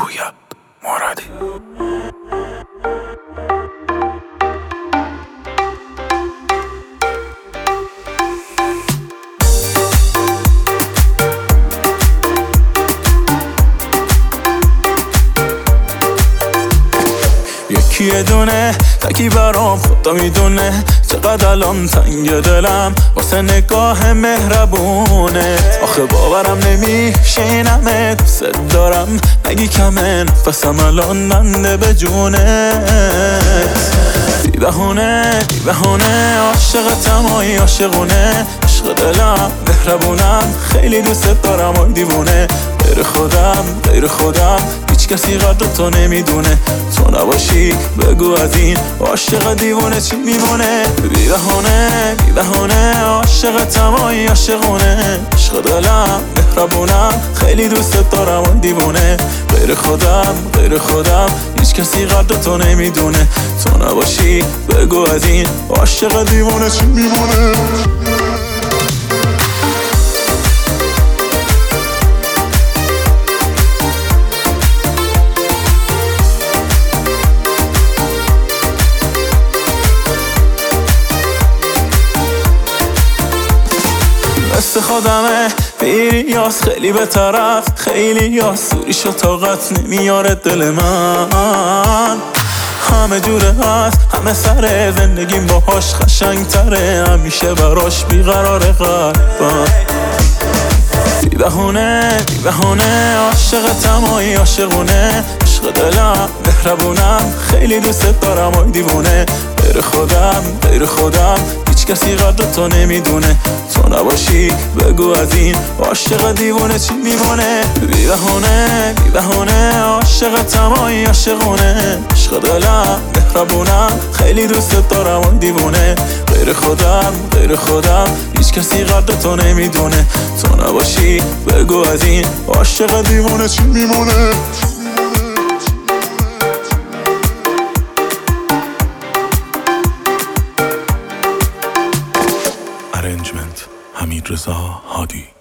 رویا مرادی. یکی دونه تکی برام خدا میدونه چقدر الان تنگ دلم واسه نگاه مهربونه. آخه باورم نمیشه اینمه دوست دارم نگی کمه نفسم الان منده به جونت. بی بهونه عاشقتم آی عاشقونه عشق دلم مهربونم خیلی دوست دارم آی دیوونه. غیر خودم هیچ کسی قدر تو نمیدونه تو نباشی بگو از این عاشق دیوونه چی میمونه. بی بهونه عاشقتم آی عاشقونه عشق دلم مهربونم خیلی دوست دارم آی دیوونه. غیر خودم هیچ کسی قدر تو نمیدونه تو نباشی بگو از این عاشق دیوونه چی میمونه. مثل خودمه بیری یاس خیلی به طرف خیلی یاس سوریش و طاقت نمیاره دل من. همه جوره هست همه سره زندگیم باهاش قشنگ تره همیشه براش بیقراره قلبم. بی بهونه عاشقتم آی عاشقونه عشق دلم مهربونم خیلی دوست دارم آی دیوونه. غیر خودم هیچ کسی قدر تو نمیدونه تو نباشی بگو از این عاشق دیوونه چی میمونه. بی بهونه عاشقتم آی عاشقونه عشق دلم مهربونم خیلی دوست دارم آی دیوونه. غیر خودم هیچ کسی قدر تو نمیدونه تو نباشی بگو از این عاشق دیوونه چی میمونه. Arrangement حمیدرضا هادی.